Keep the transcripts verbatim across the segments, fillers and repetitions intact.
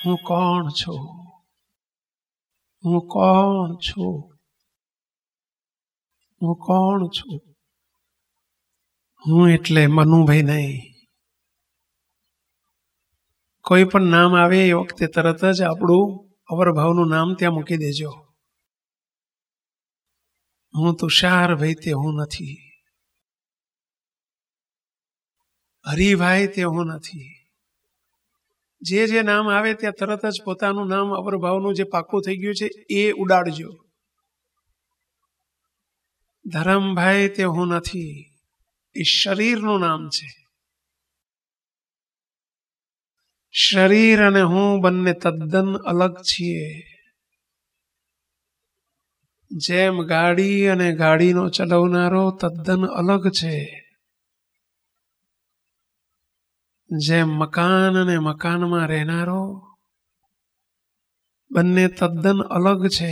હું કોણ છું, હું કોણ છું, હું કોણ છું. હું એટલે મનુભાઈ નહીં. કોઈ પણ નામ આવે એ વખતે તરત જ આપણું અવરભાવનું નામ ત્યાં મૂકી દેજો. હું તુષાર ભાઈ તે હું નથી, હરિભાઈ તે હું નથી. જે જે નામ આવે ત્યાં તરત જ પોતાનું નામ અવરભાવનું જે પાકું થઈ ગયું છે એ ઉડાડજો. ધરમભાઈ તે હું નથી, એ શરીરનું નામ છે. શરીર અને હું બંને તદ્દન અલગ છીએ. જેમ ગાડી અને ગાડીનો ચલાવનારો તદ્દન અલગ છે, જેમ મકાન અને મકાનમાં રહેનારો બંને તદ્દન અલગ છે.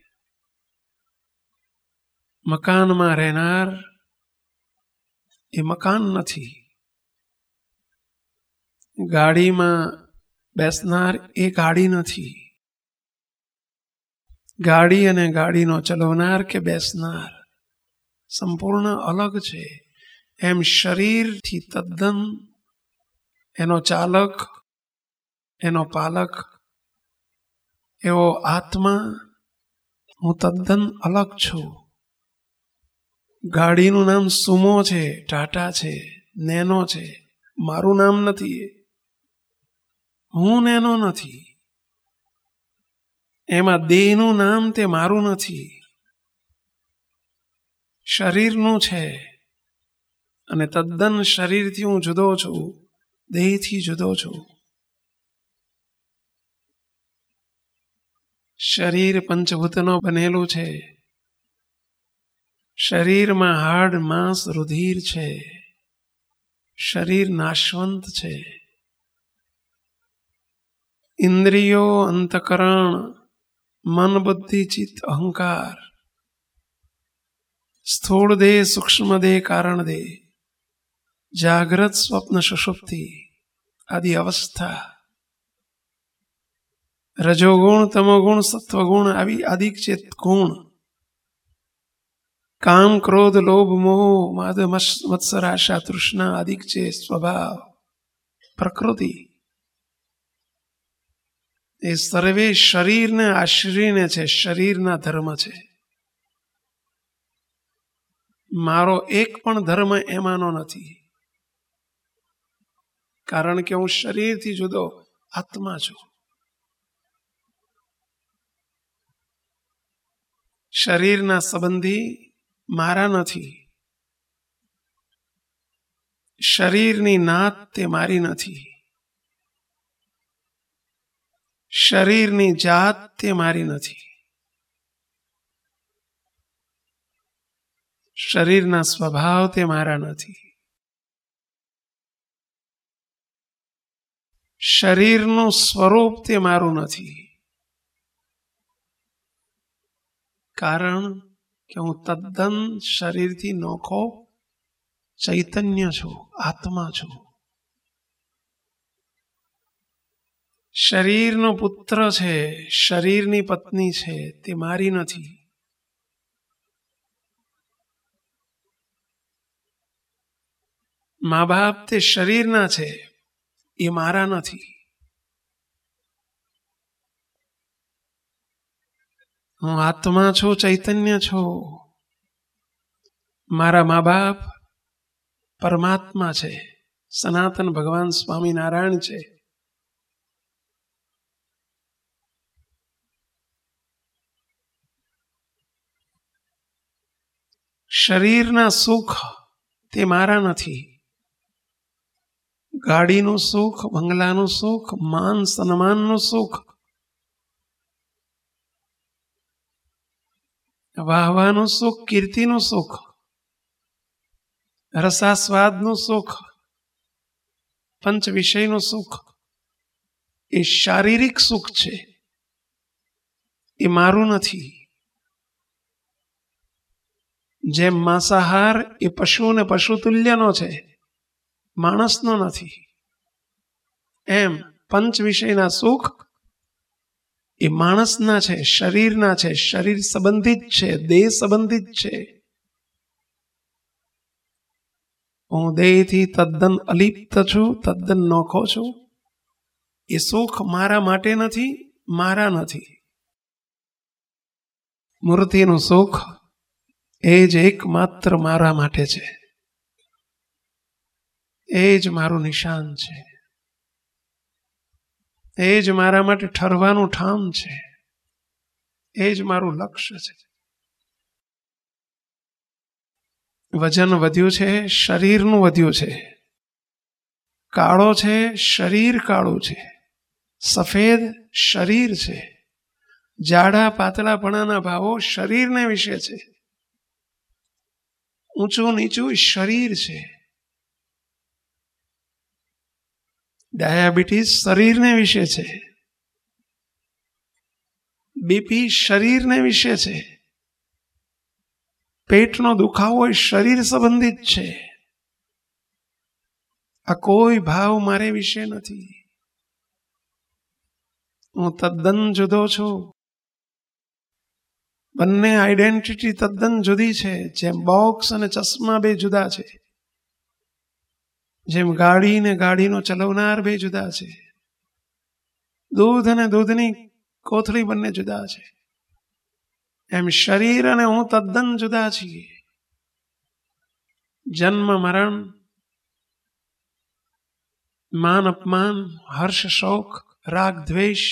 મકાનમાં રહેનાર એ મકાન નથી, ગાડીમાં બેસનાર એ ગાડી નથી. ગાડી અને ગાડીનો ચલાવનાર કે બેસનાર સંપૂર્ણ અલગ છે. એમ શરીરથી તદ્દન એનો ચાલક, એનો પાલક, એવો આત્મા હું તદ્દન અલગ છું. ગાડીનું નામ સુમો છે, ટાટા છે, નેનો છે. મારું નામ નથી. હું નેનો નથી. એમાં દેહનું નામ તે મારું નથી, શરીરનું છે. અને તદ્દન શરીરથી હું જુદો છું, દેહથી જુદો છું. શરીર પંચભૂતનો બનેલું છે. શરીરમાં હાડ માંસ રુધિર છે. શરીર નાશવંત છે. ઇન્દ્રિયો, અંતકરણ, મન, બુદ્ધિ, ચિત્ત, અહંકાર, સ્થૂળ દેહ, સૂક્ષ્મ દેહ, કારણ દેહ, જાગ્રત, સ્વપ્ન, સુષુપ્તિ આદિ અવસ્થા, રજોગુણ, તમોગુણ, સત્વગુણ આવી આદિક ચેત ગુણ, કામ, ક્રોધ, લોભ, મોહ, માદ, મત્સર, આશા, તૃષ્ણા આદિક છે સ્વભાવ, પ્રકૃતિ. એ સર્વે શરીરને આશ્રયને છે, શરીરના ધર્મ છે. મારો એક પણ ધર્મ એમાંનો નથી, કારણ કે હું શરીરથી જુદો આત્મા છું. શરીરના સંબંધી મારા નથી. શરીરની નાત તે મારી નથી. શરીરની જાત તે મારી નથી. શરીરના સ્વભાવ તે મારા નથી. શરીરનું સ્વરૂપ તે મારું નથી, કારણ કે હું તદ્દન શરીરથી નોખો ચૈતન્ય છું, આત્મા છું. શરીરનો પુત્ર છે, શરીરની પત્ની છે, તે મારી નથી. મા બાપ તે શરીરના છે, એ મારા નથી. હું આત્મા છું, ચૈતન્ય છું. મારા મા બાપ પરમાત્મા છે, સનાતન ભગવાન સ્વામિનારાયણ છે. શરીરના સુખ તે મારા નથી. ગાડીનું સુખ, બંગલાનું સુખ, માન સન્માનનું સુખ, વાહવાનું સુખ, કીર્તિનું સુખ, રસાસ્વાદનું સુખ, પંચ વિષયનું સુખ એ શારીરિક સુખ છે, એ મારું નથી. જેમ માંસાહાર એ પશુ ને પશુ તુલ્યનો છે, માણસનો નથી, એમ પંચ વિષયના સુખ એ માણસના છે, શરીરના છે, શરીર સંબંધિત છે, દેહ સંબંધિત છે. હું દેહથી તદ્દન અલિપ્ત છું, તદ્દન નોખો છું. એ સુખ મારા માટે નથી, મારા નથી. મૂર્તિનું સુખ એ જ એકમાત્ર મારા માટે છે. એ જ મારું નિશાન છે. એ જ મારા માટે ઠરવાનું ઠામ છે. એ જ મારું લક્ષ્ય છે. વજન વધ્યું છે, શરીરનું વધ્યું છે. કાળો છે, શરીર કાળું છે. સફેદ શરીર છે. જાડા પાતળાપણાના ભાવો શરીરને વિશે છે. ઊંચું નીચું શરીર છે. ડાયાબિટીસ શરીરને વિશે છે. બીપી શરીરને વિશે છે. પેટનો દુખાવો એ શરીર સંબંધિત છે. આ કોઈ ભાવ મારે વિશે નથી. હું તદ્દન જુદો છું. બંને આઈડેન્ટિટી તદ્દન જુદી છે. જેમ બોક્સ અને ચશ્મા બે જુદા છે, જેમ ગાડી ને ગાડીનો ચલાવનાર બે જુદા છે, દૂધ અને દૂધની કોથળી બંને જુદા છે, એમ શરીર અને હું તદ્દન જુદા છીએ. જન્મ મરણ, માન અપમાન, હર્ષ શોક, રાગ દ્વેષ,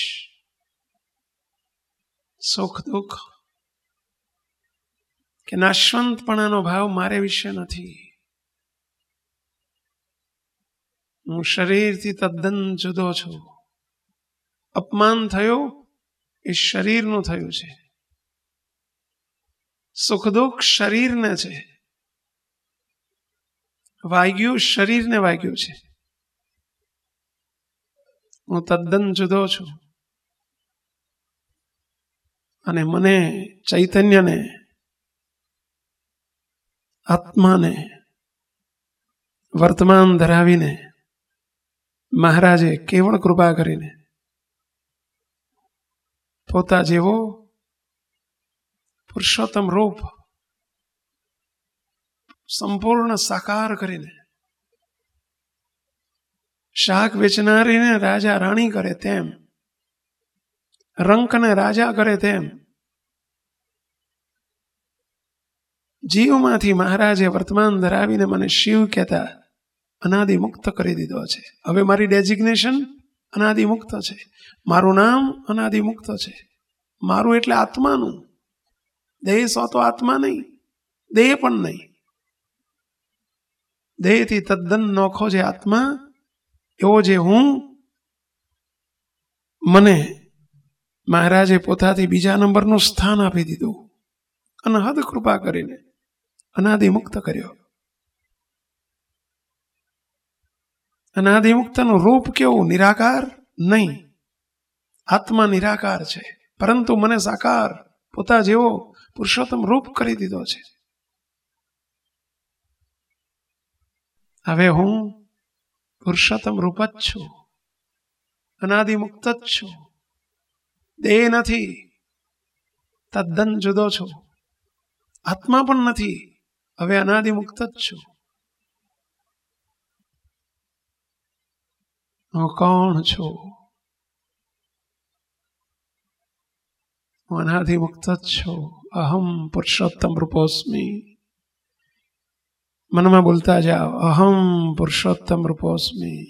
સુખ દુઃખ કે નાશવંતપણાનો ભાવ મારે વિશે નથી. હું શરીરથી તદ્દન જુદો છું. અપમાન થયું એ શરીરનું થયું છે. સુખ દુઃખ શરીરને છે. વાગ્યું શરીરને વાગ્યું છે. હું તદ્દન જુદો છું. અને મને ચૈતન્યને, આત્માને વર્તમાન ધરાવીને મહારાજે કેવળ કૃપા કરીને પોતા જેવો પુરુષોત્તમ રૂપ સંપૂર્ણ સાકાર કરીને શાક વેચનારીને રાજા રાણી કરે તેમ, રંકને રાજા કરે તેમ, જીવમાંથી મહારાજે વર્તમાન ધરાવીને મને શિવ કહેતા અનાદિ મુક્ત કરી દીધો છે. હવે મારી ડેઝિગ્નેશન અનાદિ મુક્ત છે. મારું નામ અનાદિ મુક્ત છે. મારું એટલે આત્માનું. દેહ સો તો આત્મા નહીં, દેહ પણ નહીં. દેહથી તદ્દન નોખો જે આત્મા, એવો જે હું, મને મહારાજે પોતાથી બીજા નંબરનું સ્થાન આપી દીધું. અનહદ કૃપા કરીને અનાદિ મુક્ત કર્યો. અનાદિ મુક્તનું રૂપ કેવું? નિરાકાર નહીં. આત્મા નિરાકાર છે, પરંતુ મને સાકાર પોતા જેવો પુરુષોત્તમ રૂપ કરી દીધો છે. હવે હું પુરુષોત્તમ રૂપ જ છું. અનાદિ મુક્ત જ છું. દેહ નથી, તદ્દન જુદો છું. આત્મા પણ નથી, હવે અનાદિ મુક્ત જ છું. હું કોણ છું? હું અનાદિ મુક્ત જ છું. અહમ પુરુષોત્તમ રૂપોસ્મી. મનમાં બોલતા જાઓ, અહમ પુરુષોત્તમ રૂપોસ્મી.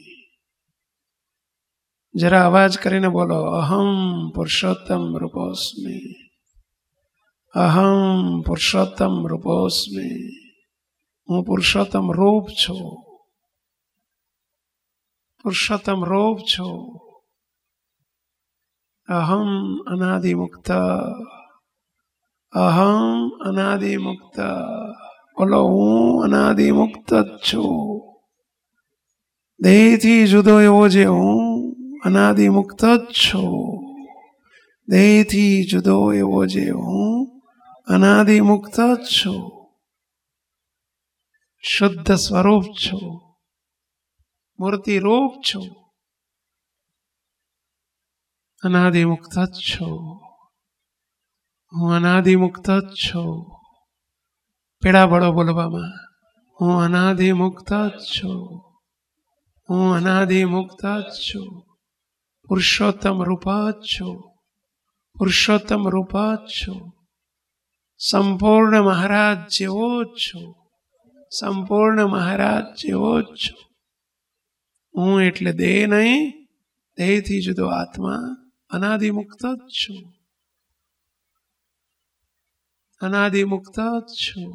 જરા અવાજ કરીને બોલો, અહમ પુરુષોત્તમ રૂપોસ્મી. અહમ પુરુષોત્તમ રૂપોસ્મી. હું પુરુષોત્તમ રૂપ છું. પુરુષોત્તમ રૂપ છું. અહમ અનાદિ મુક્ત. અહમ અનાદિ મુક્ત. બોલો, હું અનાદિ મુક્ત જ છું. દેહથી જુદો એવો જે હું અનાદિ મુક્ત જ છું. દેહથી જુદો એવો જે હું અનાદિ મુક્ત જ છું. શુદ્ધ સ્વરૂપ છું. મૂર્તિ રૂપ છું. અનાદિમુક્ત જ છું. હું અનાદિમુક્ત જ છું. પેડા બળો બોલવામાં હું અનાદિમુક્ત જ છું. હું અનાદિમુક્ત જ છું. પુરુષોત્તમ રૂપ જ છું. પુરુષોત્તમ રૂપ જ છું. સંપૂર્ણ મહારાજ જેવો જ છું. સંપૂર્ણ મહારાજ જેવો જ છું. હું એટલે દેહ નહીં, દેહથી જુદો આત્મા. અનાદિમુક્ત જ છું. અનાદિમુક્ત જ છું.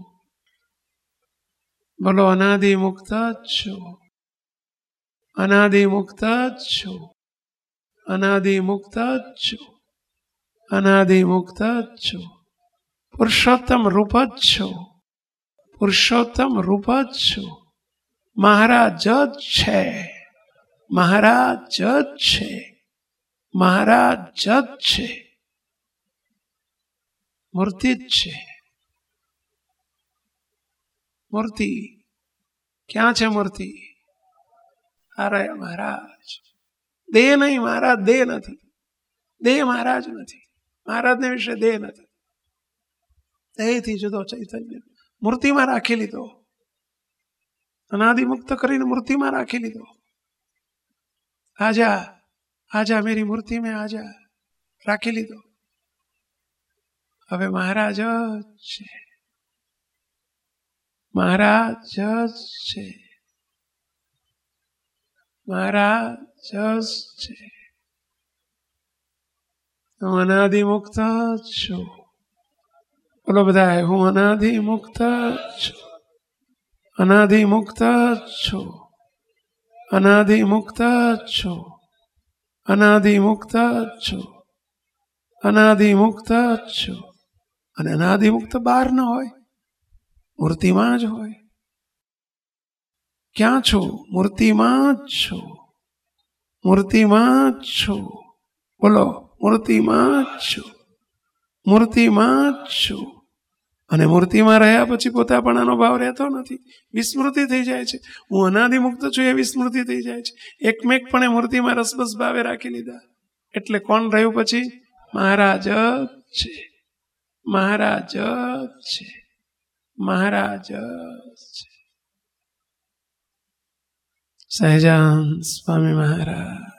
બોલો અનાદિમુક્ત જ છું. અનાદિમુક્ત જ છું. અનાદિમુક્ત જ છું. અનાદિમુક્ત જ છું. પુરુષોત્તમ રૂપ જ છું. પુરુષોત્તમ રૂપ જ છું. મહારાજ જ છે. મહારાજ જ છે. મહારાજ જ છે. મૂર્તિ જ છે. મૂર્તિ ક્યાં છે? મૂર્તિ અરે મહારાજ. દેહ નહીં, મહારાજ દેહ નથી. દેહ મહારાજ નથી. મહારાજને વિશે દેહ નથી. દેહથી જુદો ચૈતન્ય મૂર્તિમાં રાખી લીધો. અનાદિમુક્ત કરીને મૂર્તિમાં રાખી લીધો. આજા આજા મેરી મૂર્તિ મેં આજા રાખી લીધો. હવે મહારાજ જ છે. મહારાજ જ છે. મહારાજ જ છે. હું અનાદિમુક્ત જ છું. બોલો બધા, હું અનાદિમુક્ત જ છું. અનાદિમુક્ત જ છું. અનાદિમુક્ત જ છું. અનાદિમુક્ત જ છું. અનાદિમુક્ત જ છું. અને અનાદિમુક્ત બહાર ન હોય, મૂર્તિમાં જ હોય. ક્યાં છું? મૂર્તિમાં જ છું. મૂર્તિમાં જ છું. બોલો મૂર્તિમાં જ છું. મૂર્તિમાં જ છું. અને મૂર્તિમાં રહ્યા પછી પોતાપણાનો ભાવ રહેતો નથી. વિસ્મૃતિ થઈ જાય છે. હું અનાદિમુક્ત છું એ વિસ્મૃતિ થઈ જાય છે. એકમેકપણે મૂર્તિમાં રસબસ ભાવે રાખી લીધા. એટલે કોણ રહ્યું પછી? મહારાજ જ છે. મહારાજ જ છે. મહારાજ જ છે. સહજાનંદ સ્વામી મહારાજ.